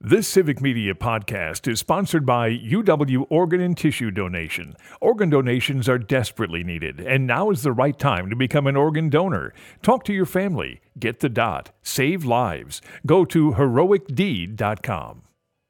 This Civic Media podcast is sponsored by UW Organ and Tissue Donation. Organ donations are desperately needed, and now is the right time to become an organ donor. Talk to your family. Get the dot. Save lives. Go to heroicdeed.com.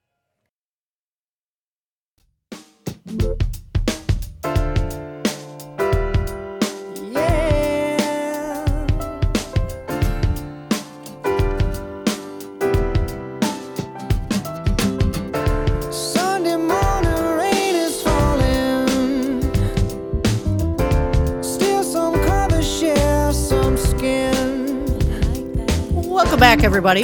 Welcome back, everybody.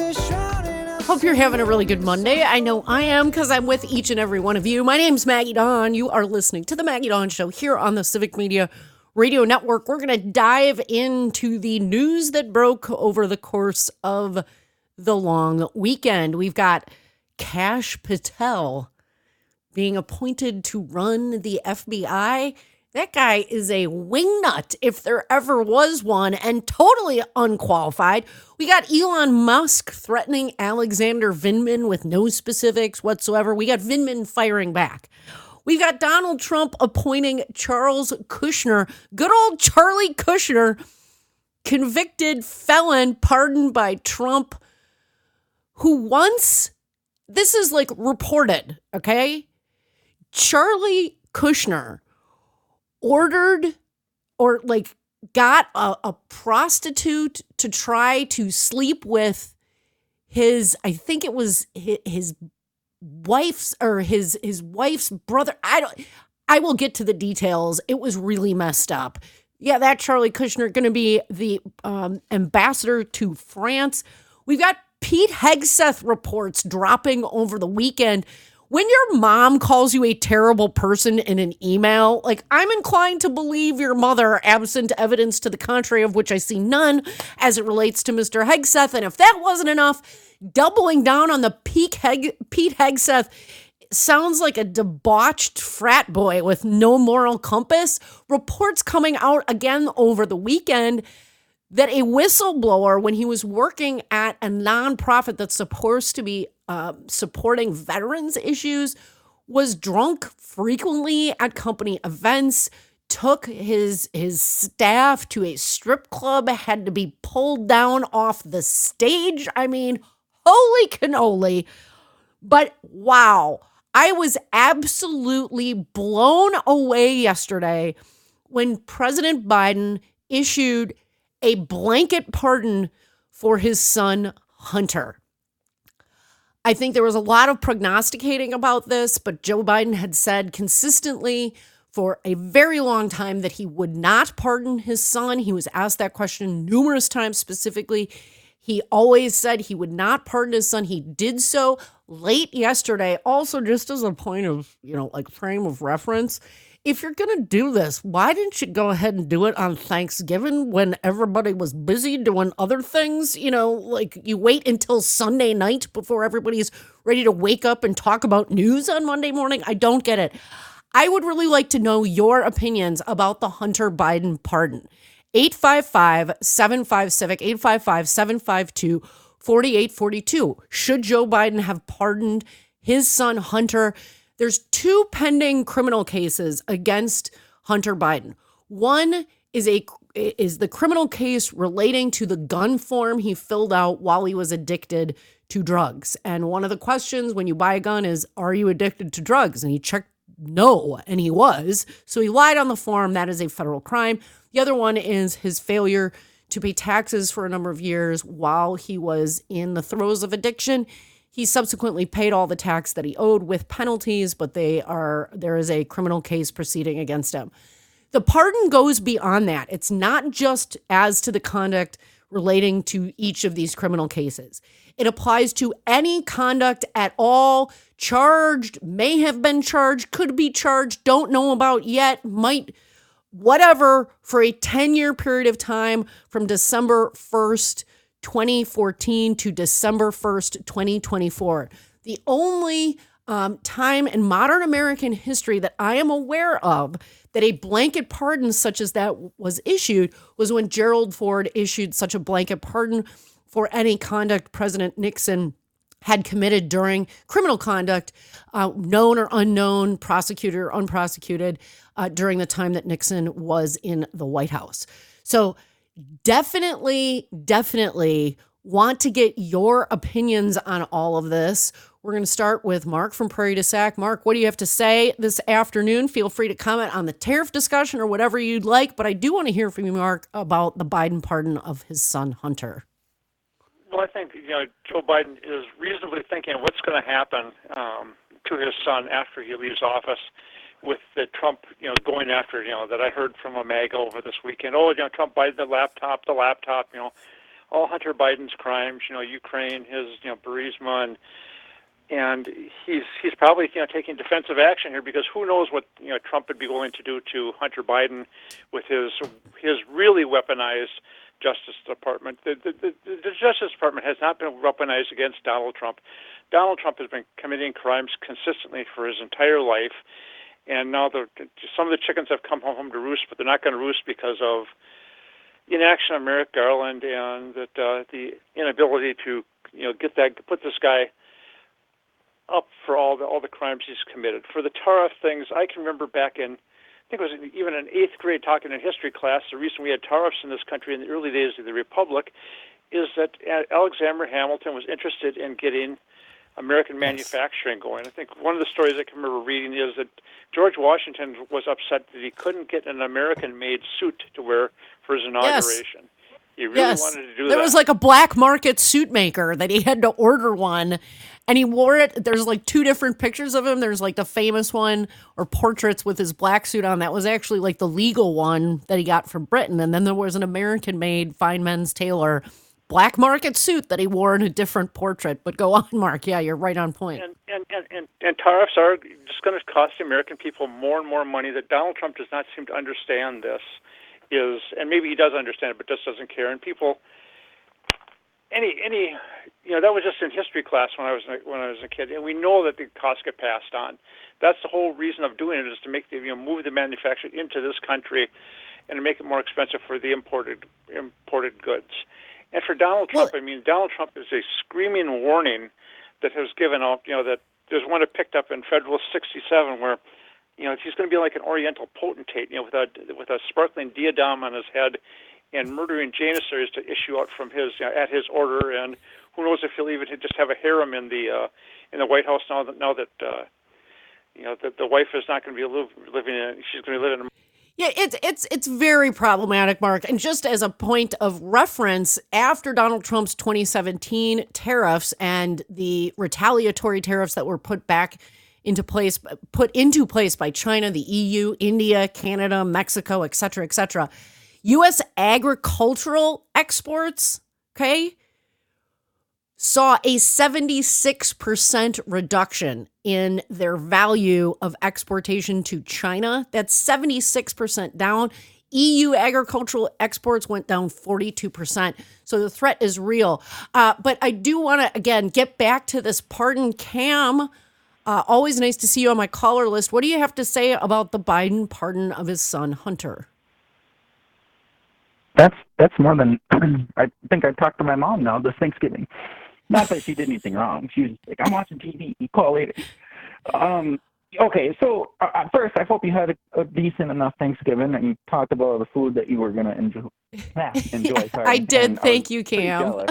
Hope you're having a really good Monday. I know I am, because I'm with each and every one of you. My name's Maggie Dawn. You are listening to the Maggie Dawn Show here on the Civic Media Radio Network. We're going to dive into the news that broke over the course of the long weekend. We've got Kash Patel being appointed to run the FBI. That guy is a wingnut, if there ever was one, and totally unqualified. We got Elon Musk threatening Alexander Vindman with no specifics whatsoever. We got Vindman firing back. We've got Donald Trump appointing Charles Kushner, good old Charlie Kushner, convicted felon pardoned by Trump, who once, this is like reported, okay? Charlie Kushner ordered or like got a prostitute to try to sleep with his, I think it was his wife's or his wife's brother. I will get to the details. It was really messed up. Yeah, that Charlie Kushner going to be the ambassador to France. We've got Pete Hegseth reports dropping over the weekend. When your mom calls you a terrible person in an email, like, I'm inclined to believe your mother, absent evidence to the contrary of which I see none as it relates to Mr. Hegseth. And if that wasn't enough, doubling down on the Pete Hegseth sounds like a debauched frat boy with no moral compass. Reports coming out again over the weekend that a whistleblower, when he was working at a nonprofit that's supposed to be supporting veterans issues, was drunk frequently at company events, took his staff to a strip club, had to be pulled down off the stage. I mean, holy cannoli. But wow, I was absolutely blown away yesterday when President Biden issued a blanket pardon for his son, Hunter. I think there was a lot of prognosticating about this, but Joe Biden had said consistently for a very long time that he would not pardon his son. He was asked that question numerous times specifically. He always said he would not pardon his son. He did so late yesterday. Also, just as a point of, like frame of reference, if you're going to do this, why didn't you go ahead and do it on Thanksgiving when everybody was busy doing other things? Like you wait until Sunday night before everybody's ready to wake up and talk about news on Monday morning. I don't get it. I would really like to know your opinions about the Hunter Biden pardon. 855-75-CIVIC, 855-752-4842. Should Joe Biden have pardoned his son, Hunter? There's two pending criminal cases against Hunter Biden. One is the criminal case relating to the gun form he filled out while he was addicted to drugs. And one of the questions when you buy a gun is, are you addicted to drugs? And he checked no, and he was. So he lied on the form. That is a federal crime. The other one is his failure to pay taxes for a number of years while he was in the throes of addiction. He subsequently paid all the tax that he owed with penalties, but there is a criminal case proceeding against him. The pardon goes beyond that. It's not just as to the conduct relating to each of these criminal cases. It applies to any conduct at all, charged, may have been charged, could be charged, don't know about yet, might, whatever, for a 10-year period of time from December 1st, 2014 to December 1st, 2024. The only time in modern American history that I am aware of that a blanket pardon such as that was issued was when Gerald Ford issued such a blanket pardon for any conduct President Nixon had committed during criminal conduct, known or unknown, prosecuted or unprosecuted, during the time that Nixon was in the White House. So definitely want to get your opinions on all of this. We're going to start with Mark from Prairie du Sac. Mark, what do you have to say this afternoon? Feel free to comment on the tariff discussion or whatever you'd like, but I do want to hear from you, Mark, about the Biden pardon of his son, Hunter. Well, I think Joe Biden is reasonably thinking what's going to happen to his son after he leaves office, with the Trump going after that I heard from a MAGA over this weekend. Trump Biden the laptop, all Hunter Biden's crimes, Ukraine, his Burisma, and he's probably taking defensive action here, because who knows what Trump would be willing to do to Hunter Biden with his really weaponized Justice Department. The Justice Department has not been weaponized against Donald Trump. Donald Trump has been committing crimes consistently for his entire life, and now some of the chickens have come home to roost, but they're not going to roost because of inaction of Merrick Garland and the inability to put this guy up for all the crimes he's committed. For the tariff things, I can remember back in, I think it was even in 8th grade, talking in history class, the reason we had tariffs in this country in the early days of the Republic is that Alexander Hamilton was interested in getting American manufacturing going. I think one of the stories I can remember reading is that George Washington was upset that he couldn't get an American-made suit to wear for his inauguration. Yes. He really wanted to do that. There was like a black market suit maker that he had to order one, and he wore it. There's like 2 different pictures of him. There's like the famous one, or portraits with his black suit on. That was actually like the legal one that he got from Britain. And then there was an American-made fine men's tailor black market suit that he wore in a different portrait. But go on, Mark. Yeah, you're right on point. And tariffs are just going to cost the American people more and more money. That Donald Trump does not seem to understand this. And maybe he does understand it, but just doesn't care. And people, that was just in history class when I was a kid, and we know that the costs get passed on. That's the whole reason of doing it, is to make move the manufacturing into this country, and to make it more expensive for the imported goods. And for Donald Trump, Donald Trump is a screaming warning that has given out. That there's one that picked up in Federal 67 where. He's going to be like an Oriental potentate, with a sparkling diadem on his head, and murdering janissaries to issue out from his at his order. And who knows if he'll even just have a harem in the White House now that the wife is not going to be living in. She's going to live in. Yeah, it's very problematic, Mark. And just as a point of reference, after Donald Trump's 2017 tariffs and the retaliatory tariffs that were put into place by China, the EU, India, Canada, Mexico, et cetera, U.S. agricultural exports, saw a 76% reduction in their value of exportation to China. That's 76% down. EU agricultural exports went down 42%. So the threat is real. But I do want to, again, get back to this pardon. Cam, always nice to see you on my caller list. What do you have to say about the Biden pardon of his son, Hunter? That's more than I think I talked to my mom now this Thanksgiving. Not that she did anything wrong. She was like, I'm watching TV. You call later. Okay, so first, I hope you had a decent enough Thanksgiving and talked about all the food that you were going to enjoy. Sorry. I did. Thank you, Cam.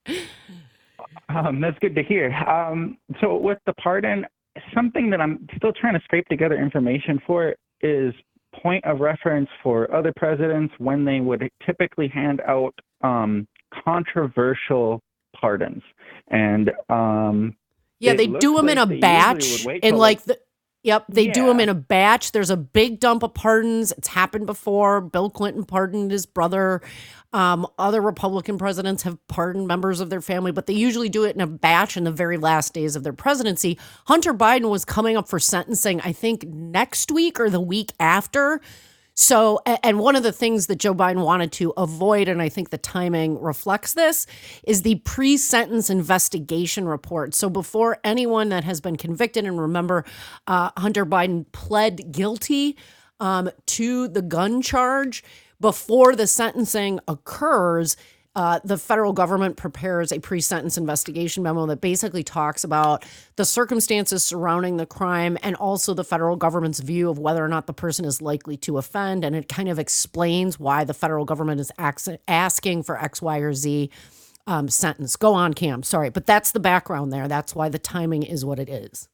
That's good to hear. So with the pardon, something that I'm still trying to scrape together information for is point of reference for other presidents when they would typically hand out controversial pardons. And they do them in a batch, and do them in a batch. There's a big dump of pardons. It's happened before. Bill Clinton pardoned his brother. Other Republican presidents have pardoned members of their family, but they usually do it in a batch in the very last days of their presidency. Hunter Biden was coming up for sentencing, I think, next week or the week after. So, and one of the things that Joe Biden wanted to avoid, and I think the timing reflects this, is the pre-sentence investigation report. So before anyone that has been convicted, and remember, Hunter Biden pled guilty to the gun charge, before the sentencing occurs, the federal government prepares a pre-sentence investigation memo that basically talks about the circumstances surrounding the crime and also the federal government's view of whether or not the person is likely to offend. And it kind of explains why the federal government is asking for X, Y, or Z sentence. Go on, Cam. Sorry, but that's the background there. That's why the timing is what it is.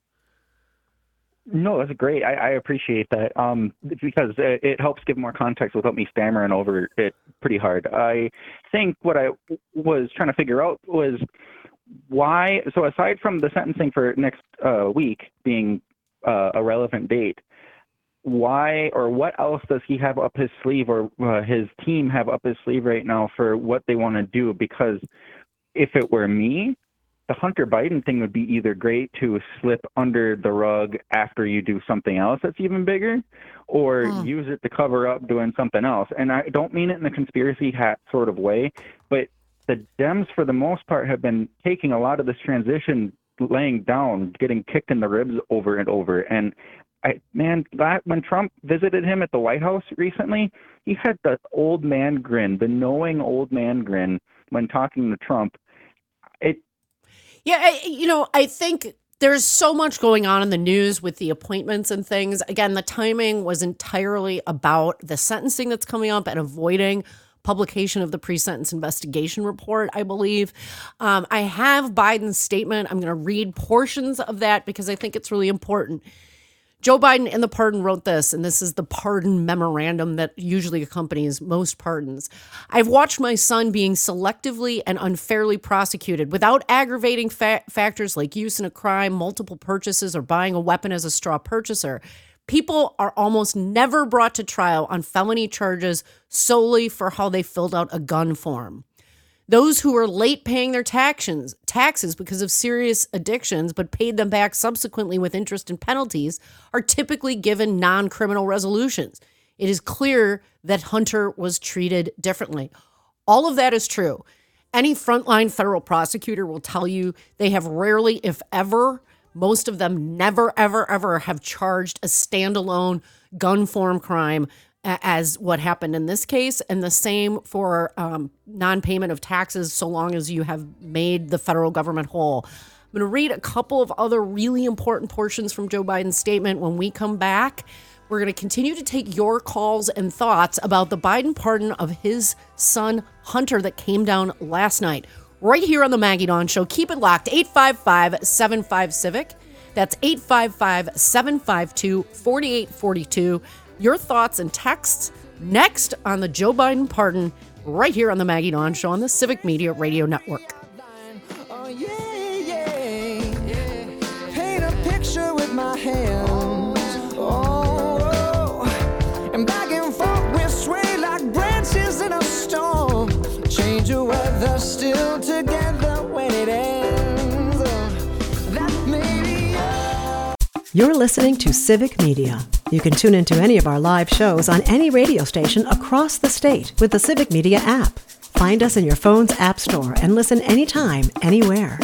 No, that's great. I appreciate that because it helps give more context without me stammering over it pretty hard. I think what I was trying to figure out was why. So aside from the sentencing for next week being a relevant date, why or what else does he have up his sleeve or his team have up his sleeve right now for what they want to do? Because if it were me, the Hunter Biden thing would be either great to slip under the rug after you do something else that's even bigger, or use it to cover up doing something else. And I don't mean it in a conspiracy hat sort of way, but the Dems, for the most part, have been taking a lot of this transition, laying down, getting kicked in the ribs over and over. And when Trump visited him at the White House recently, he had the old man grin, the knowing old man grin when talking to Trump. Yeah, I think there's so much going on in the news with the appointments and things. Again, the timing was entirely about the sentencing that's coming up and avoiding publication of the pre-sentence investigation report, I believe. I have Biden's statement. I'm going to read portions of that because I think it's really important. Joe Biden in the pardon wrote this, and this is the pardon memorandum that usually accompanies most pardons. I've watched my son being selectively and unfairly prosecuted without aggravating factors like use in a crime, multiple purchases, or buying a weapon as a straw purchaser. People are almost never brought to trial on felony charges solely for how they filled out a gun form. Those who are late paying their taxes because of serious addictions but paid them back subsequently with interest and penalties are typically given non-criminal resolutions. It is clear that Hunter was treated differently. All of that is true. Any frontline federal prosecutor will tell you they have rarely, if ever, most of them never, ever, ever have charged a standalone gun form crime as what happened in this case, and the same for non-payment of taxes so long as you have made the federal government whole. I'm going to read a couple of other really important portions from Joe Biden's statement. When we come back, we're going to continue to take your calls and thoughts about the Biden pardon of his son, Hunter, that came down last night, right here on the Maggie Dawn Show. Keep it locked, 855-75-CIVIC. That's 855-752-4842. Your thoughts and texts next on the Joe Biden pardon, right here on the Maggie Dawn Show on the Civic Media Radio Network. Oh, yeah. Paint a picture with my hands. Oh, and back and forth we sway like branches in a storm. Change the weather, still together when it ends. That may be. You're listening to Civic Media. You can tune into any of our live shows on any radio station across the state with the Civic Media app. Find us in your phone's app store and listen anytime, anywhere.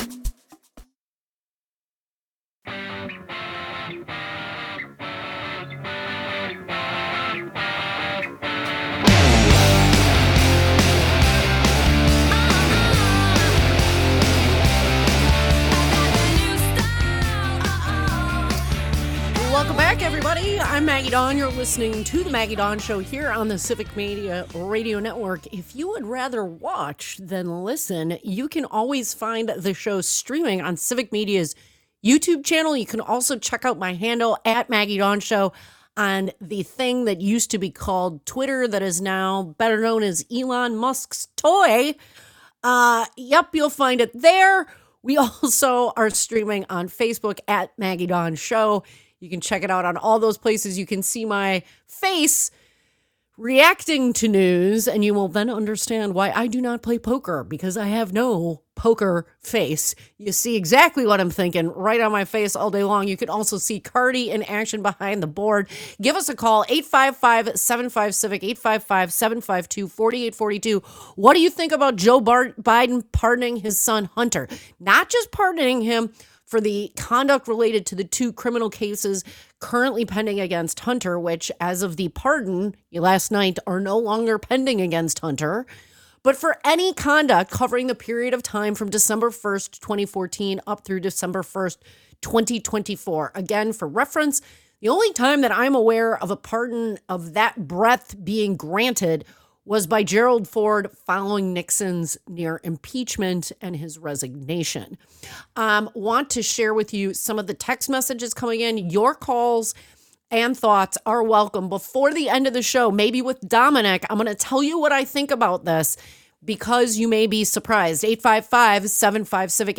Welcome back, everybody. I'm Maggie Dawn. You're listening to the Maggie Dawn Show here on the Civic Media Radio Network. If you would rather watch than listen, you can always find the show streaming on Civic Media's YouTube channel. You can also check out my handle at Maggie Dawn Show on the thing that used to be called Twitter that is now better known as Elon Musk's toy. You'll find it there. We also are streaming on Facebook at Maggie Dawn Show. You can check it out on all those places. You can see my face reacting to news, and you will then understand why I do not play poker, because I have no poker face. You see exactly what I'm thinking right on my face all day long. You can also see Cardi in action behind the board. Give us a call, 855-75-CIVIC, 855-752-4842. What do you think about Joe Biden pardoning his son Hunter? Not just pardoning him for the conduct related to the two criminal cases currently pending against Hunter, which, as of the pardon last night, are no longer pending against Hunter, but for any conduct covering the period of time from December 1st, 2014 up through December 1st, 2024. Again, for reference, the only time that I'm aware of a pardon of that breadth being granted was by Gerald Ford following Nixon's near impeachment and his resignation. Want to share with you some of the text messages coming in. Your calls and thoughts are welcome. Before the end of the show, maybe with Dominic, I'm going to tell you what I think about this because you may be surprised. 855-75-CIVIC,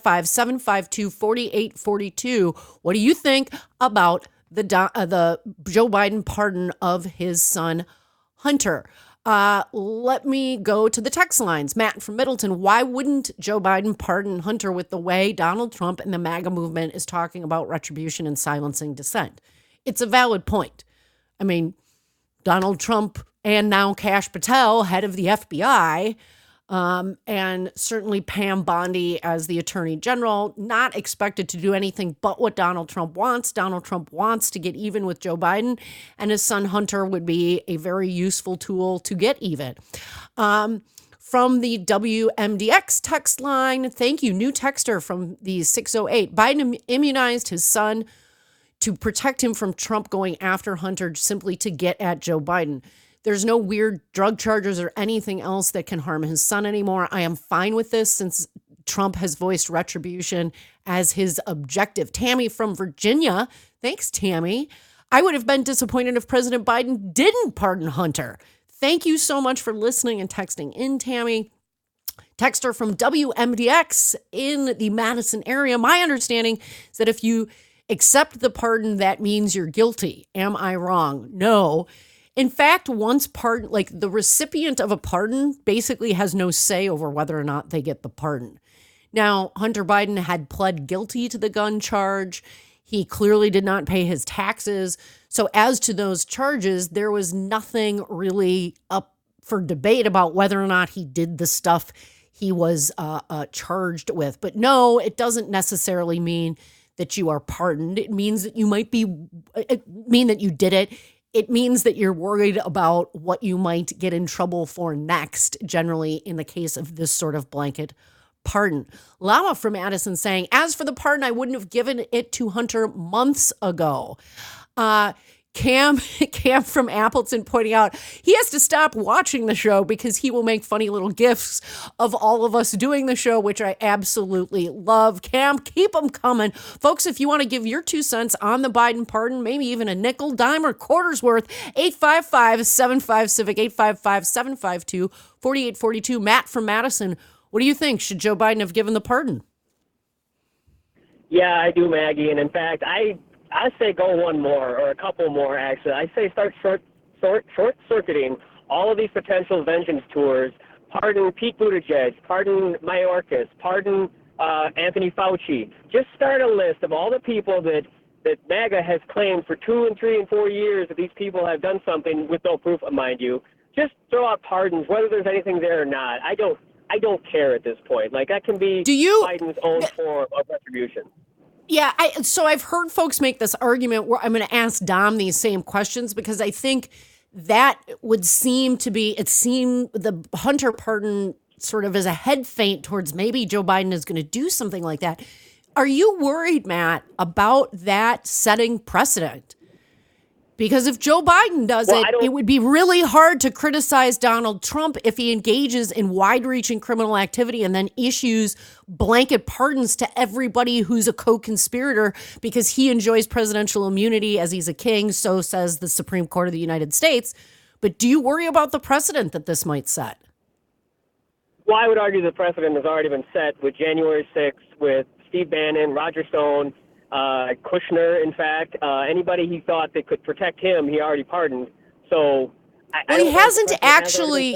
855-752-4842. What do you think about the Joe Biden pardon of his son, Hunter? Let me go to the text lines. Matt from Middleton, why wouldn't Joe Biden pardon Hunter with the way Donald Trump and the MAGA movement is talking about retribution and silencing dissent? It's a valid point. I mean, Donald Trump and now Kash Patel, head of the FBI, and certainly Pam Bondi as the Attorney General, not expected to do anything but what Donald Trump wants. Donald Trump wants to get even with Joe Biden, and his son Hunter would be a very useful tool to get even. From the WMDX text line, thank you, new texter from the 608. Biden immunized his son to protect him from Trump going after Hunter simply to get at Joe Biden. There's no weird drug charges or anything else that can harm his son anymore. I am fine with this since Trump has voiced retribution as his objective. Tammy from Virginia. Thanks, Tammy. I would have been disappointed if President Biden didn't pardon Hunter. Thank you so much for listening and texting in, Tammy. Texter from WMDX in the Madison area. My understanding is that if you accept the pardon, that means you're guilty. Am I wrong? No. In fact, once pardon, like the recipient of a pardon basically has no say over whether or not they get the pardon. Now, Hunter Biden had pled guilty to the gun charge. He clearly did not pay his taxes. So as to those charges, there was nothing really up for debate about whether or not he did the stuff he was charged with. But no, it doesn't necessarily mean that you are pardoned. It means that you mean that you did it. It means that you're worried about what you might get in trouble for next, generally in the case of this sort of blanket pardon. Lama from Addison saying, as for the pardon, I wouldn't have given it to Hunter months ago. Cam from Appleton pointing out he has to stop watching the show because he will make funny little gifs of all of us doing the show, which I absolutely love. Cam, keep them coming. Folks, if you want to give your 2 cents on the Biden pardon, maybe even a nickel, dime, or quarter's worth, 855-75-CIVIC, 855-752-4842. Matt from Madison, what do you think? Should Joe Biden have given the pardon? Yeah, I do, Maggie. And in fact, I say go one more or a couple more, actually. I say start short-circuiting all of these potential vengeance tours. Pardon Pete Buttigieg, pardon Mayorkas, pardon Anthony Fauci. Just start a list of all the people that MAGA has claimed for 2 and 3 and 4 years that these people have done something with no proof, mind you. Just throw out pardons, whether there's anything there or not. I don't care at this point. Like, that can be Biden's own form of retribution. Yeah, so I've heard folks make this argument where I'm going to ask Dom these same questions because I think that would seem the Hunter pardon sort of as a head feint towards maybe Joe Biden is going to do something like that. Are you worried, Matt, about that setting precedent? Because if Joe Biden does it would be really hard to criticize Donald Trump if he engages in wide-reaching criminal activity and then issues blanket pardons to everybody who's a co-conspirator because he enjoys presidential immunity as he's a king, so says the Supreme Court of the United States. But do you worry about the precedent that this might set? Well, I would argue the precedent has already been set with January 6th, with Steve Bannon, Roger Stone, Kushner, in fact, anybody he thought that could protect him, he already pardoned. So, he hasn't actually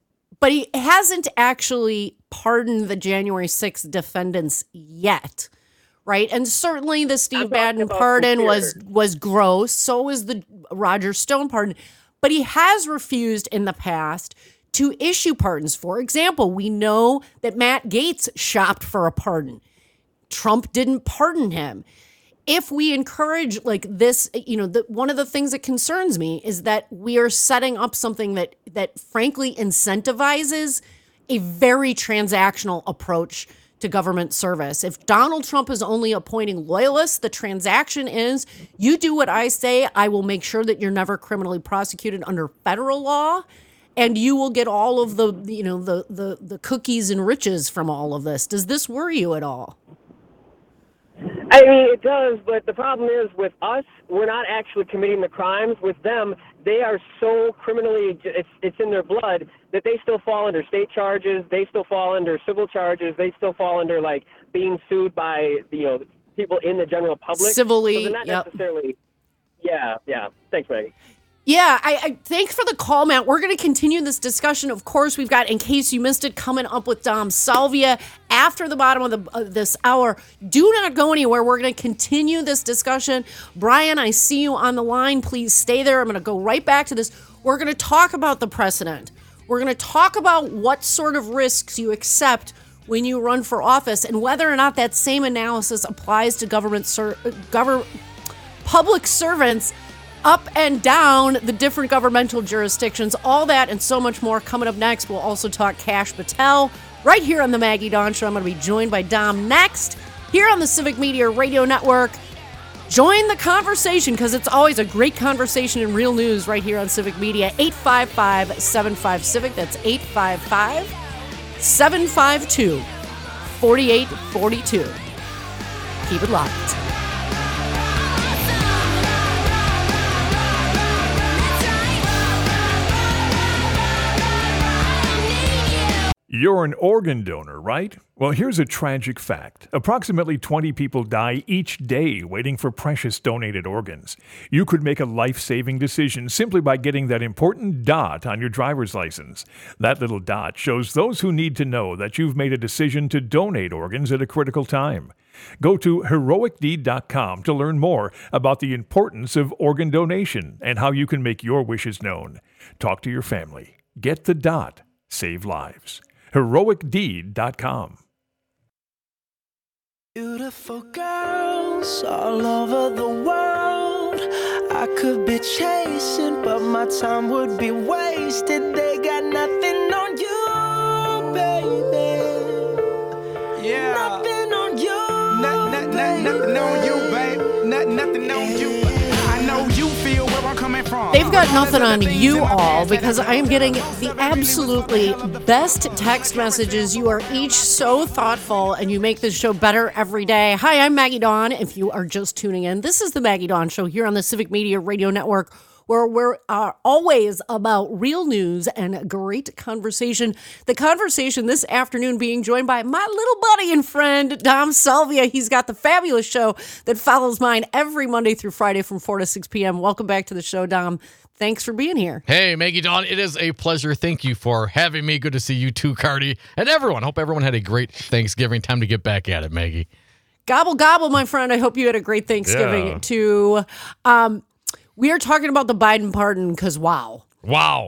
pardoned the January 6th defendants yet, right? And certainly the Steve Bannon pardon was gross. So was the Roger Stone pardon, but he has refused in the past to issue pardons. For example, we know that Matt Gaetz shopped for a pardon. Trump didn't pardon him. if we encourage like this, one of the things that concerns me is that we are setting up something that frankly incentivizes a very transactional approach to government service. If Donald Trump is only appointing loyalists, the transaction is you do what I say, I will make sure that you're never criminally prosecuted under federal law, and you will get all of the cookies and riches from all of this. Does this worry you at all? I mean, it does, but the problem is with us, we're not actually committing the crimes. With them, they are so criminally, it's in their blood that they still fall under state charges. They still fall under civil charges. They still fall under, like, being sued by, people in the general public. Civilly, so they're not necessarily. Yeah. Thanks, Maggie. Yeah, I thanks for the call, Matt. We're going to continue this discussion. Of course, we've got, in case you missed it, coming up with Dom Salvia after the bottom of this hour. Do not go anywhere. We're going to continue this discussion. Brian, I see you on the line. Please stay there. I'm going to go right back to this. We're going to talk about the precedent. We're going to talk about what sort of risks you accept when you run for office and whether or not that same analysis applies to public servants up and down the different governmental jurisdictions. All that and so much more coming up next. We'll also talk Kash Patel right here on the Maggie Dawn Show. I'm going to be joined by Dom next here on the Civic Media Radio Network. Join the conversation because it's always a great conversation in real news right here on Civic Media. 855-75-CIVIC. That's 855-752-4842. Keep it locked. You're an organ donor, right? Well, here's a tragic fact. Approximately 20 people die each day waiting for precious donated organs. You could make a life-saving decision simply by getting that important dot on your driver's license. That little dot shows those who need to know that you've made a decision to donate organs at a critical time. Go to heroicdeed.com to learn more about the importance of organ donation and how you can make your wishes known. Talk to your family. Get the dot. Save lives. heroicdeed.com. Beautiful girls all over the world. I could be chasing, but my time would be wasted. They got nothing on you, baby. Yeah. Nothing on you. Nothing on you, babe. Nothing on you. I know you feel where I'm coming from. They've got nothing on you all because I am getting the absolutely best text messages. You are each so thoughtful and you make this show better every day. Hi, I'm Maggie Dawn. If you are just tuning in, this is the Maggie Dawn Show here on the Civic Media Radio Network, where we're always about real news and great conversation. The conversation this afternoon being joined by my little buddy and friend, Dom Salvia. He's got the fabulous show that follows mine every Monday through Friday from 4 to 6 p.m. Welcome back to the show, Dom. Thanks for being here. Hey, Maggie Dawn. It is a pleasure. Thank you for having me. Good to see you too, Cardi, and everyone. Hope everyone had a great Thanksgiving. Time to get back at it, Maggie. Gobble, gobble, my friend. I hope you had a great Thanksgiving too. We are talking about the Biden pardon because wow. Wow.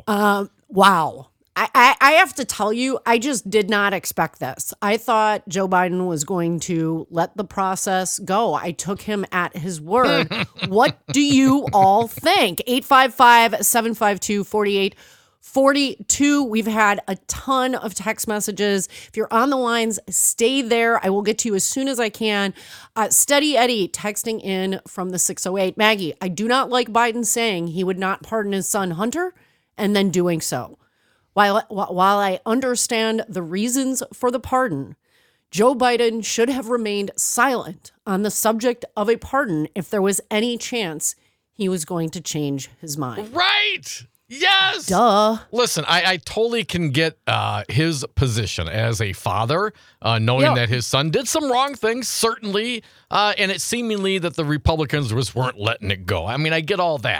I have to tell you, I just did not expect this. I thought Joe Biden was going to let the process go. I took him at his word. What do you all think? 855-752-4842. We've had a ton of text messages. If you're on the lines, stay there. I will get to you as soon as I can. Steady Eddie texting in from the 608. Maggie, I do not like Biden saying he would not pardon his son Hunter and then doing so. While I understand the reasons for the pardon, Joe Biden should have remained silent on the subject of a pardon if there was any chance he was going to change his mind. Right. Yes. Duh. Listen, I totally can get his position as a father, knowing that his son did some wrong things, certainly, and it seemingly that the Republicans weren't letting it go. I mean, I get all that.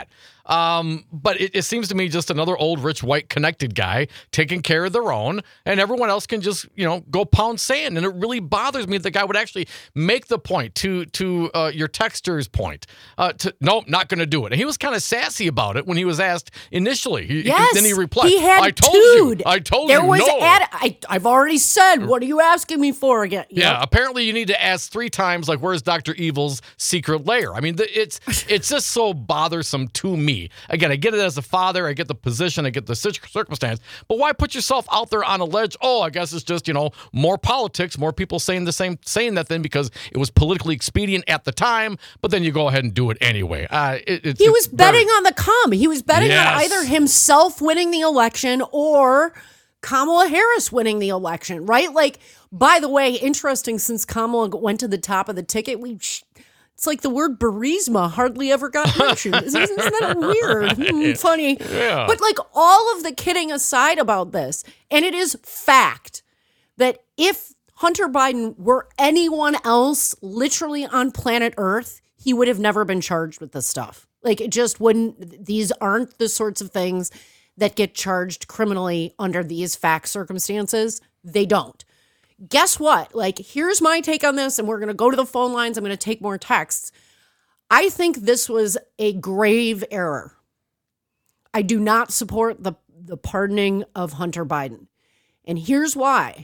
But it seems to me just another old, rich, white, connected guy taking care of their own, and everyone else can just, go pound sand. And it really bothers me that the guy would actually make the point to your texter's point. No, not going to do it. And he was kind of sassy about it when he was asked initially. Then he replied, I told you. There was I've already said, what are you asking me for again? Yeah, apparently you need to ask 3 times, like, where's Dr. Evil's secret lair? I mean, it's just so bothersome to me. Again, I get it as a father. I get the position. I get the circumstance. But why put yourself out there on a ledge? Oh, I guess it's just, more politics, more people saying that then because it was politically expedient at the time, but then you go ahead and do it anyway. He was betting on the come. He was betting on either himself winning the election or Kamala Harris winning the election, right? Like, by the way, interesting, since Kamala went to the top of the ticket, it's like the word Burisma hardly ever got mentioned. Isn't that weird? Funny. Yeah. But like, all of the kidding aside about this, and it is fact that if Hunter Biden were anyone else literally on planet Earth, he would have never been charged with this stuff. Like, it just wouldn't. These aren't the sorts of things that get charged criminally under these fact circumstances. They don't. Guess what? Like, here's my take on this, and we're going to go to the phone lines. I'm going to take more texts. I think this was a grave error. I do not support the pardoning of Hunter Biden. And here's why.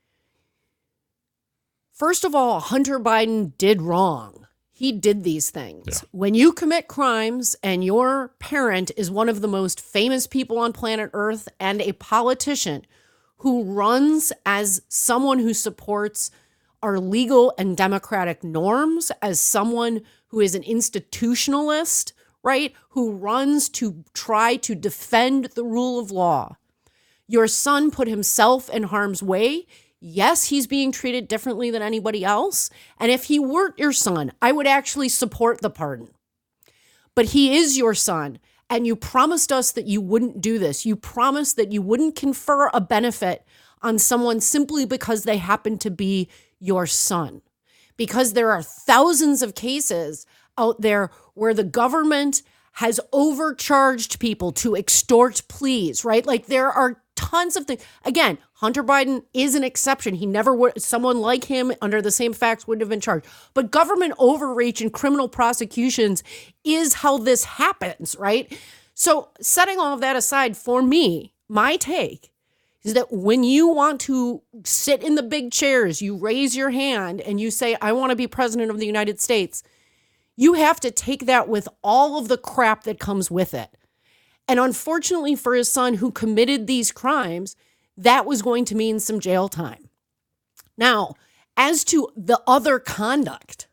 First of all, Hunter Biden did wrong. He did these things. Yeah. When you commit crimes and your parent is one of the most famous people on planet Earth and a politician who runs as someone who supports our legal and democratic norms, as someone who is an institutionalist, right? Who runs to try to defend the rule of law. Your son put himself in harm's way. Yes, he's being treated differently than anybody else. And if he weren't your son, I would actually support the pardon. But he is your son. And you promised us that you wouldn't do this. You promised that you wouldn't confer a benefit on someone simply because they happen to be your son. Because there are thousands of cases out there where the government has overcharged people to extort pleas, right? Like, there are tons of things. Again, Hunter Biden is an exception. He never would, someone like him under the same facts wouldn't have been charged. But government overreach and criminal prosecutions is how this happens, right? So setting all of that aside, for me, my take is that when you want to sit in the big chairs, you raise your hand and you say, I want to be president of the United States, you have to take that with all of the crap that comes with it. And unfortunately for his son who committed these crimes, that was going to mean some jail time. Now, as to the other conduct,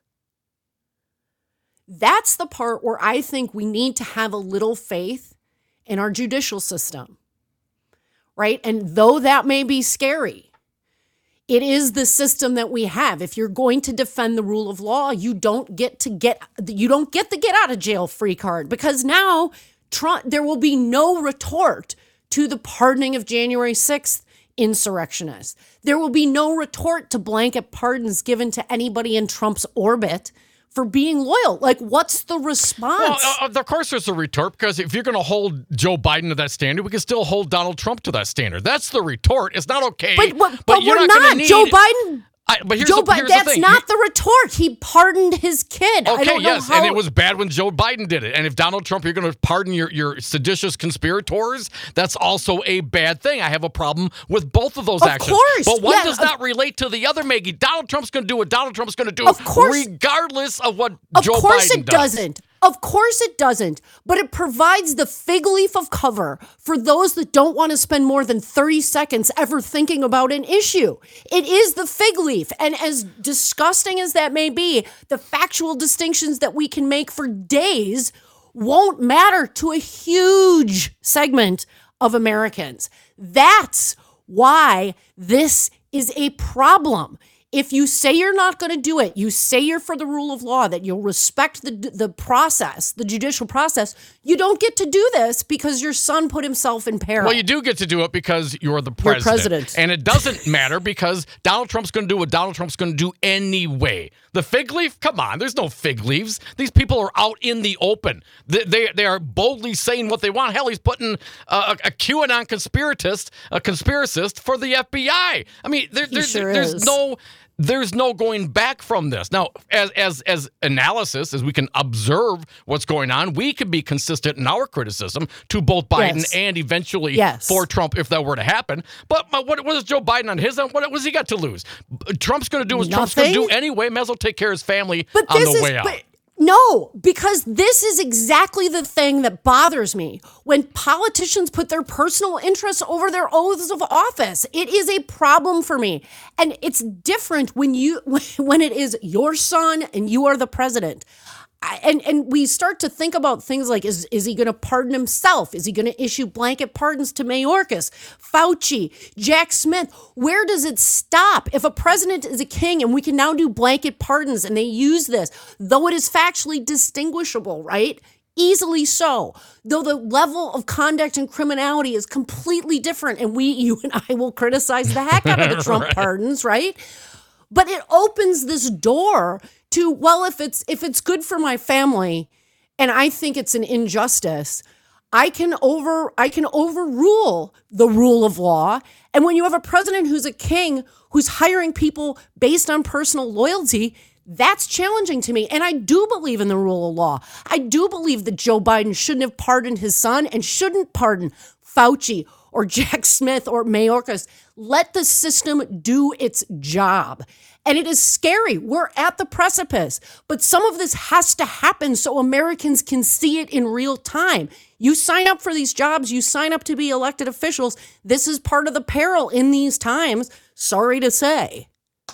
that's the part where I think we need to have a little faith in our judicial system, right? And though that may be scary, it is the system that we have. If you're going to defend the rule of law, you don't get the get out of jail free card, because now there will be no retort to the pardoning of January 6th insurrectionists. There will be no retort to blanket pardons given to anybody in Trump's orbit for being loyal. Like, what's the response? Well, of course there's a retort, because if you're going to hold Joe Biden to that standard, we can still hold Donald Trump to that standard. That's the retort. It's not okay. But you're we're not. Joe Biden... here's that's the thing. not the retort. He pardoned his kid. Okay, I don't know yes, how... and it was bad when Joe Biden did it. And if Donald Trump, you're going to pardon your seditious conspirators, that's also a bad thing. I have a problem with both of those actions. Of course. But one does not relate to the other, Maggie. Donald Trump's going to do what Donald Trump's going to do, regardless of what Joe Biden does. Of course it doesn't. Of course it doesn't, but it provides the fig leaf of cover for those that don't want to spend more than 30 seconds ever thinking about an issue. It is the fig leaf, and as disgusting as that may be, the factual distinctions that we can make for days won't matter to a huge segment of Americans. That's why this is a problem. If you say you're not going to do it, you say you're for the rule of law, that you'll respect the process, the judicial process, you don't get to do this because your son put himself in peril. Well, you do get to do it because you're the president. You're president. And it doesn't matter because Donald Trump's going to do what Donald Trump's going to do anyway. The fig leaf? Come on, there's no fig leaves. These people are out in the open. They are boldly saying what they want. Hell, he's putting a QAnon conspiracist for the FBI. I mean, there's no going back from this. Now, as analysis, as we can observe what's going on, we can be consistent in our criticism to both Biden and eventually for Trump if that were to happen. But what is Joe Biden on his end? What has he got to lose? Trump's going to do what Trump's going to do anyway. May as well take care of his family on the way out. No, because this is exactly the thing that bothers me. When politicians put their personal interests over their oaths of office, it is a problem for me. And it's different when it is your son and you are the president. And we start to think about things like, is he going to pardon himself? Is he going to issue blanket pardons to Mayorkas, Fauci, Jack Smith? Where does it stop? If a president is a king and we can now do blanket pardons and they use this, though it is factually distinguishable, right? Easily so. Though the level of conduct and criminality is completely different, and you and I will criticize the heck out of the Trump pardons, right? But it opens this door to, well, if it's good for my family and I think it's an injustice, I can overrule the rule of law. And when you have a president who's a king who's hiring people based on personal loyalty, that's challenging to me. And I do believe in the rule of law. I do believe that Joe Biden shouldn't have pardoned his son and shouldn't pardon Fauci or Jack Smith or Mayorkas. Let the system do its job. And it is scary. We're at the precipice. But some of this has to happen so Americans can see it in real time. You sign up for these jobs. You sign up to be elected officials. This is part of the peril in these times. Sorry to say.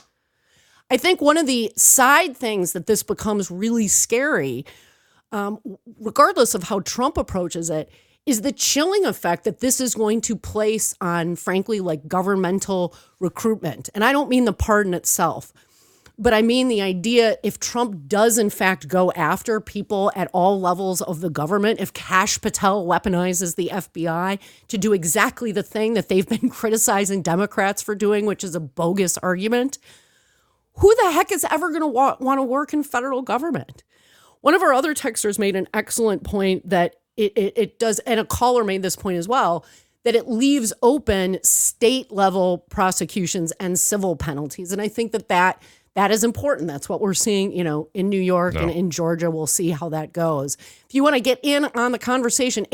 I think one of the side things that this becomes really scary, regardless of how Trump approaches it, is the chilling effect that this is going to place on, frankly, like governmental recruitment. And I don't mean the pardon itself, but I mean the idea if Trump does in fact go after people at all levels of the government, if Kash Patel weaponizes the FBI to do exactly the thing that they've been criticizing Democrats for doing, which is a bogus argument, who the heck is ever going to want to work in federal government? One of our other texters made an excellent point that it does, and a caller made this point as well, that it leaves open state level prosecutions and civil penalties. And I think that is important. That's what we're seeing, in New York and in Georgia. We'll see how that goes. If you want to get in on the conversation,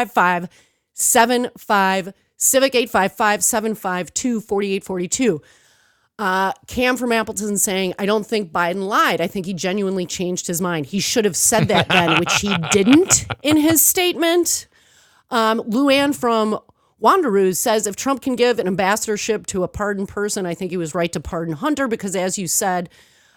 855-75-CIVIC, 855-752-4842. Cam from Appleton saying, I don't think Biden lied. I think he genuinely changed his mind. He should have said that then, which he didn't in his statement. Luann from Wanderoo says, if Trump can give an ambassadorship to a pardoned person, I think he was right to pardon Hunter because as you said,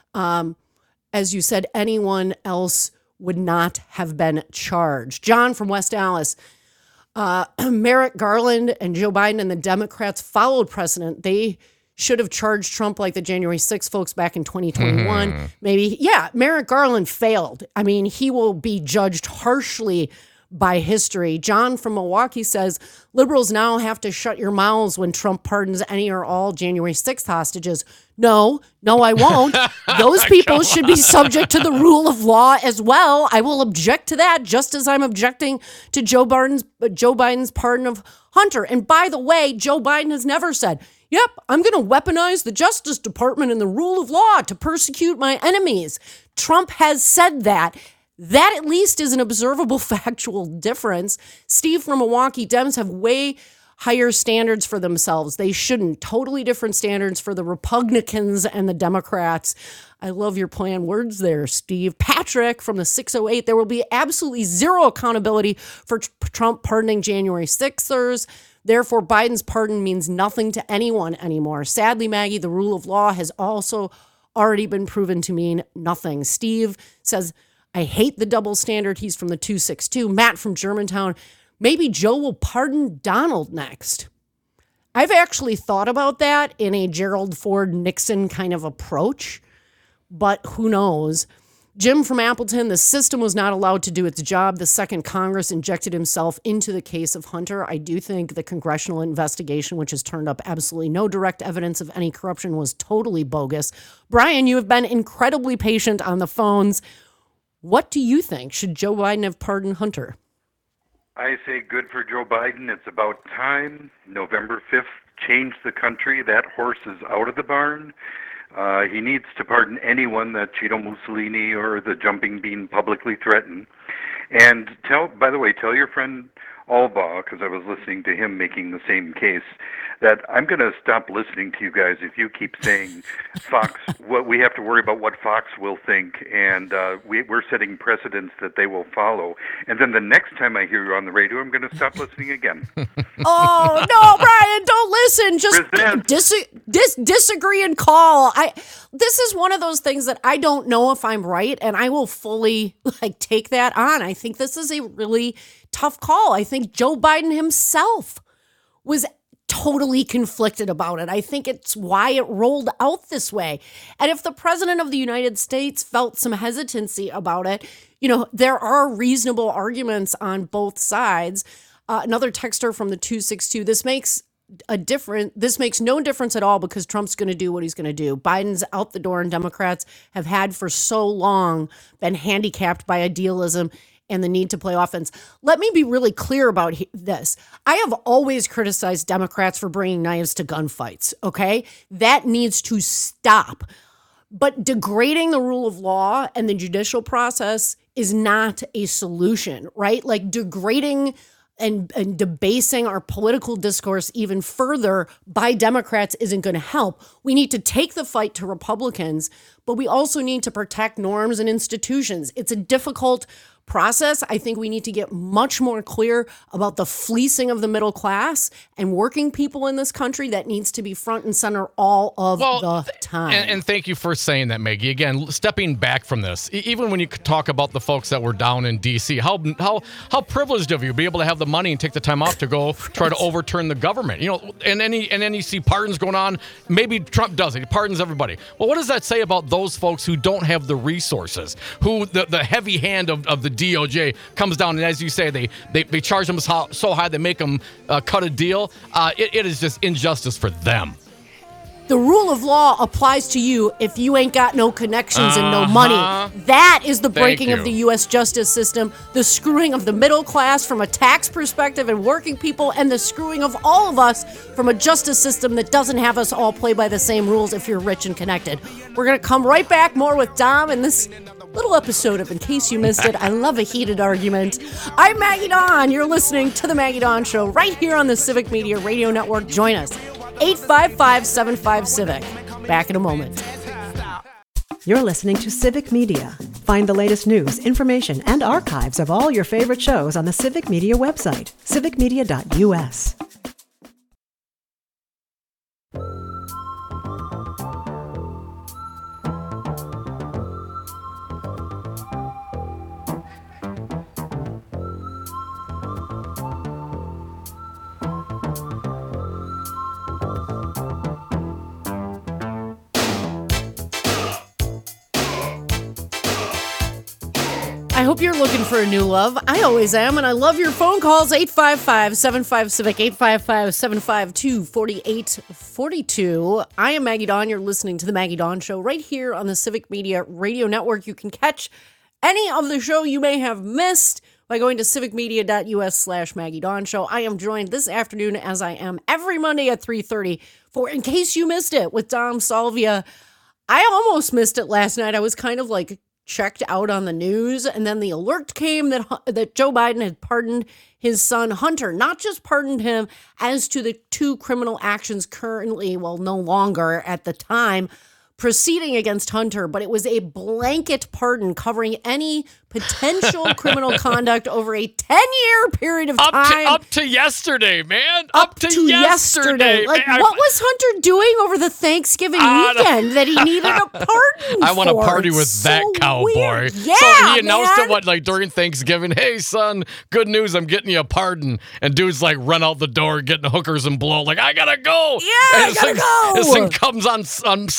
anyone else would not have been charged. John from West Dallas, Merrick Garland and Joe Biden and the Democrats followed precedent. They should have charged Trump like the January 6th folks back in 2021. Maybe, Merrick Garland failed. I mean, he will be judged harshly by history. John from Milwaukee says, liberals now have to shut your mouths when Trump pardons any or all January 6th hostages. No, I won't. Those people should be subject to the rule of law as well. I will object to that just as I'm objecting to Joe Biden's pardon of Hunter. And by the way, Joe Biden has never said, yep, I'm going to weaponize the Justice Department and the rule of law to persecute my enemies. Trump has said that. That at least is an observable factual difference. Steve from Milwaukee, Dems have way higher standards for themselves. They shouldn't. Totally different standards for the Republicans and the Democrats. I love your planned words there, Steve. Patrick from the 608, there will be absolutely zero accountability for Trump pardoning January 6ers. Therefore, Biden's pardon means nothing to anyone anymore. Sadly, Maggie, the rule of law has also already been proven to mean nothing. Steve says, I hate the double standard. He's from the 262. Matt from Germantown, maybe Joe will pardon Donald next. I've actually thought about that in a Gerald Ford Nixon kind of approach, but who knows? Jim from Appleton, the system was not allowed to do its job the second Congress injected himself into the case of Hunter. I do think the congressional investigation, which has turned up absolutely no direct evidence of any corruption, was totally bogus. Brian, you have been incredibly patient on the phones. What do you think? Should Joe Biden have pardoned Hunter? I say good for Joe Biden. It's about time. November 5th changed the country. That horse is out of the barn. He needs to pardon anyone that Cheeto Mussolini or the Jumping Bean publicly threatened. And by the way, tell your friend Albaugh, because I was listening to him making the same case, that I'm going to stop listening to you guys if you keep saying Fox. We have to worry about what Fox will think, and we're setting precedents that they will follow. And then the next time I hear you on the radio, I'm going to stop listening again. Oh no, Brian! Don't listen. Just disagree and call. This is one of those things that I don't know if I'm right, and I will fully take that on. I think this is a really tough call. I think Joe Biden himself was totally conflicted about it. I think it's why it rolled out this way. And if the president of the United States felt some hesitancy about it, there are reasonable arguments on both sides. Another texter from the 262, this makes no difference at all because Trump's going to do what he's going to do. Biden's out the door, and Democrats have had for so long been handicapped by idealism and the need to play offense. Let me be really clear about this. I have always criticized Democrats for bringing knives to gunfights, okay? That needs to stop. But degrading the rule of law and the judicial process is not a solution, right? Degrading and debasing our political discourse even further by Democrats isn't going to help. We need to take the fight to Republicans, but we also need to protect norms and institutions. It's a difficult process. I think we need to get much more clear about the fleecing of the middle class and working people in this country. That needs to be front and center all of the time. And thank you for saying that, Maggie. Again, stepping back from this, even when you talk about the folks that were down in D.C., how privileged of you to be able to have the money and take the time off to go try to overturn the government. And then you see pardons going on. Maybe Trump does it. He pardons everybody. Well, what does that say about those folks who don't have the resources, who the heavy hand of the DOJ comes down, and as you say, they charge them so high they make them cut a deal. It is just injustice for them. The rule of law applies to you if you ain't got no connections and no money. That is the breaking of the U.S. justice system, the screwing of the middle class from a tax perspective and working people, and the screwing of all of us from a justice system that doesn't have us all play by the same rules if you're rich and connected. We're going to come right back more with Dom in this little episode of In Case You Missed It. I love a heated argument. I'm Maggie Dawn. You're listening to The Maggie Dawn Show right here on the Civic Media Radio Network. Join us. 855-75-CIVIC. Back in a moment. You're listening to Civic Media. Find the latest news, information, and archives of all your favorite shows on the Civic Media website, civicmedia.us. I hope you're looking for a new love. I always am, and I love your phone calls. 855-75-CIVIC, 855-752-4842. I am Maggie Dawn. You're listening to The Maggie Dawn Show right here on the Civic Media Radio Network. You can catch any of the show you may have missed by going to civicmedia.us/Maggie Dawn Show. I am joined this afternoon, as I am every Monday at 3:30, for In Case You Missed It with Dom Salvia. I almost missed it last night. I was kind of checked out on the news, and then the alert came that Joe Biden had pardoned his son Hunter. Not just pardoned him as to the two criminal actions currently, no longer at the time, proceeding against Hunter, but it was a blanket pardon covering any potential criminal conduct over a 10-year period of time. Up to yesterday, man. Up to yesterday. What was Hunter doing over the Thanksgiving weekend that he needed a pardon I want to party with that cowboy. Weird. Yeah, so he announced man. it, during Thanksgiving, hey, son, good news, I'm getting you a pardon. And dude's run out the door, getting hookers and blow, I gotta go. Yeah, I gotta go. This thing comes on Sunday. I better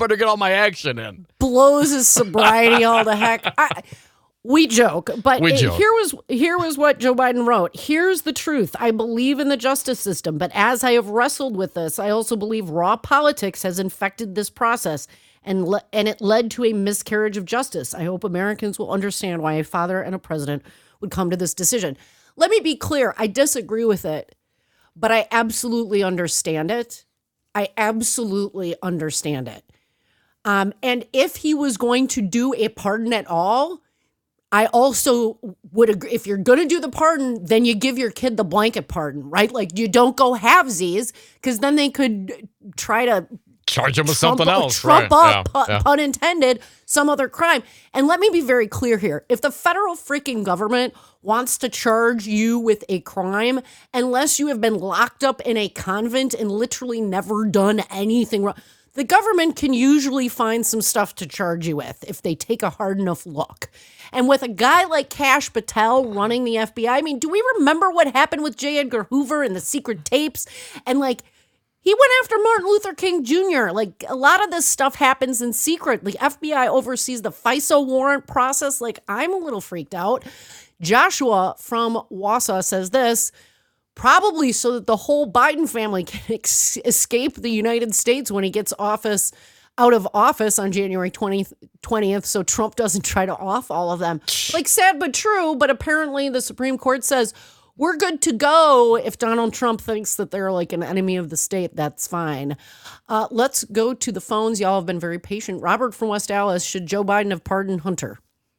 better get all my action in. Blows his sobriety all the heck. We joke, but here was what Joe Biden wrote. Here's the truth. I believe in the justice system, but as I have wrestled with this, I also believe raw politics has infected this process and it led to a miscarriage of justice. I hope Americans will understand why a father and a president would come to this decision. Let me be clear. I disagree with it, but I absolutely understand it. I absolutely understand it. And if he was going to do a pardon at all, I also would agree. If you're going to do the pardon, then you give your kid the blanket pardon, right? Like you don't go halvesies, because then they could try to charge him with something else. Trump up, pun intended, some other crime. And let me be very clear here. If the federal freaking government wants to charge you with a crime, unless you have been locked up in a convent and literally never done anything wrong, the government can usually find some stuff to charge you with if they take a hard enough look. And with a guy like Kash Patel running the FBI, I mean, do we remember what happened with J. Edgar Hoover and the secret tapes? And like, he went after Martin Luther King Jr. Like, a lot of this stuff happens in secret. The FBI oversees the FISA warrant process. Like, I'm a little freaked out. Joshua from Wausau says this: probably so that the whole Biden family can escape the United States when he gets out of office on January 20th, so Trump doesn't try to off all of them. Like, sad but true, but apparently the Supreme Court says we're good to go. If Donald Trump thinks that they're like an enemy of the state, that's fine. Let's go to the phones. Y'all have been very patient. Robert from West Dallas, should Joe Biden have pardoned Hunter?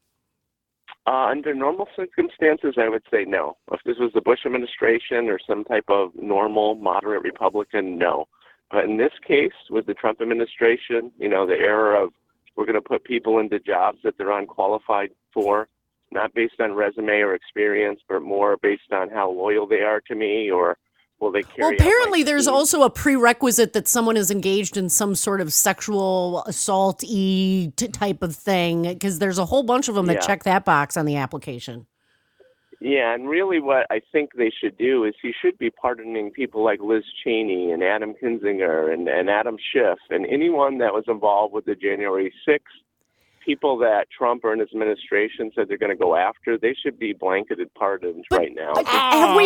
Under normal circumstances, I would say no. If this was the Bush administration or some type of normal, moderate Republican, no. But in this case, with the Trump administration, the era of we're going to put people into jobs that they're unqualified for, not based on resume or experience, but more based on how loyal they are to me or will they carry out. Well, apparently there's also a prerequisite that someone is engaged in some sort of sexual assault-y type of thing, because there's a whole bunch of them that check that box on the application. Yeah, and really what I think they should do is he should be pardoning people like Liz Cheney and Adam Kinzinger and Adam Schiff and anyone that was involved with the January 6th. People that Trump or his administration said they're going to go after, they should be blanketed pardons right now. Have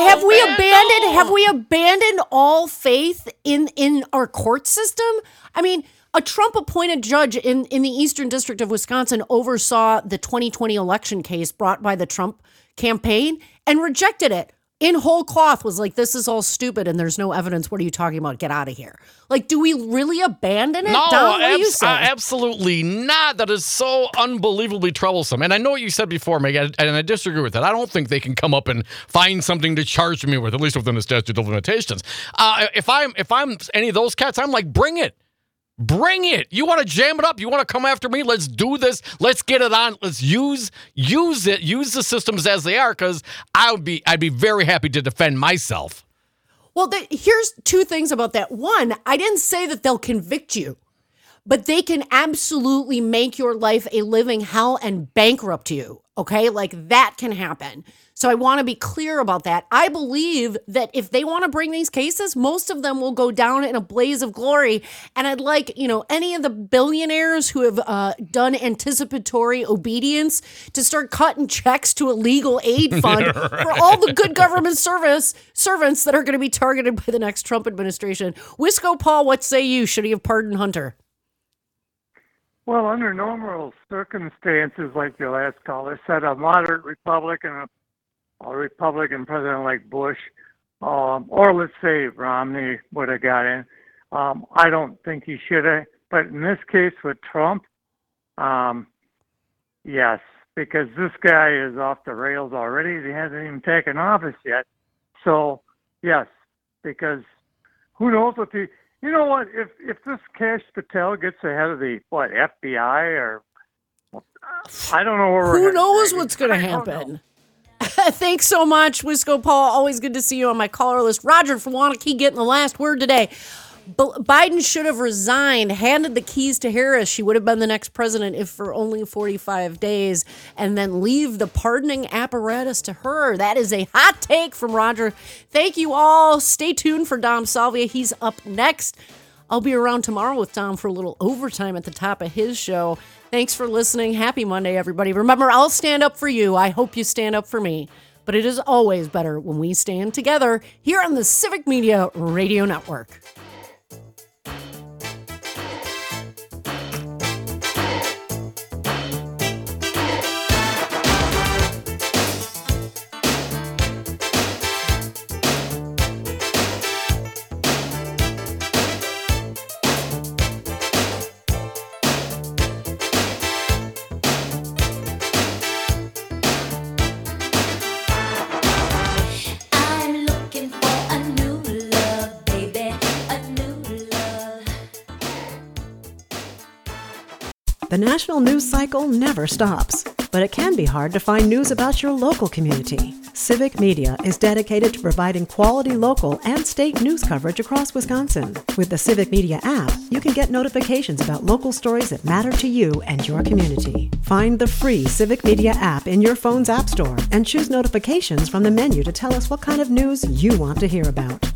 we abandoned all faith in our court system? I mean, a Trump-appointed judge in the Eastern District of Wisconsin oversaw the 2020 election case brought by the Trump campaign and rejected it in whole cloth, was like, this is all stupid and there's no evidence. What are you talking about? Get out of here. Like, do we really abandon it? No, Don, what do you say? Absolutely not. That is so unbelievably troublesome. And I know what you said before, Meg, and I disagree with that. I don't think they can come up and find something to charge me with, at least within the statute of limitations. If I'm any of those cats, I'm like, bring it. Bring it. You want to jam it up? You want to come after me? Let's do this. Let's get it on. Let's use it. Use the systems as they are, because I'd be very happy to defend myself. Well, here's two things about that. One, I didn't say that they'll convict you, but they can absolutely make your life a living hell and bankrupt you. Okay? Like, that can happen. So I want to be clear about that. I believe that if they want to bring these cases, most of them will go down in a blaze of glory. And I'd like, any of the billionaires who have done anticipatory obedience to start cutting checks to a legal aid fund for all the good government servants that are going to be targeted by the next Trump administration. Wisco Paul, what say you? Should he have pardoned Hunter? Well, under normal circumstances, like your last caller said, a moderate Republican, a Republican president like Bush, or let's say Romney would have got in. I don't think he should have. But in this case with Trump, yes, because this guy is off the rails already. He hasn't even taken office yet. So, yes, because who knows what the... You know what? If this Kash Patel gets ahead of the, FBI or... I don't know where we're Who knows what's going to happen? Thanks so much, Wisco Paul. Always good to see you on my caller list. Roger from Wanakee getting the last word today. Biden should have resigned, handed the keys to Harris. She would have been the next president if for only 45 days, and then leave the pardoning apparatus to her. That is a hot take from Roger. Thank you all. Stay tuned for Dom Salvia. He's up next. I'll be around tomorrow with Tom for a little overtime at the top of his show. Thanks for listening. Happy Monday, everybody. Remember, I'll stand up for you. I hope you stand up for me. But it is always better when we stand together here on the Civic Media Radio Network. The national news cycle never stops, but it can be hard to find news about your local community. Civic Media is dedicated to providing quality local and state news coverage across Wisconsin. With the Civic Media app, you can get notifications about local stories that matter to you and your community. Find the free Civic Media app in your phone's app store and choose notifications from the menu to tell us what kind of news you want to hear about.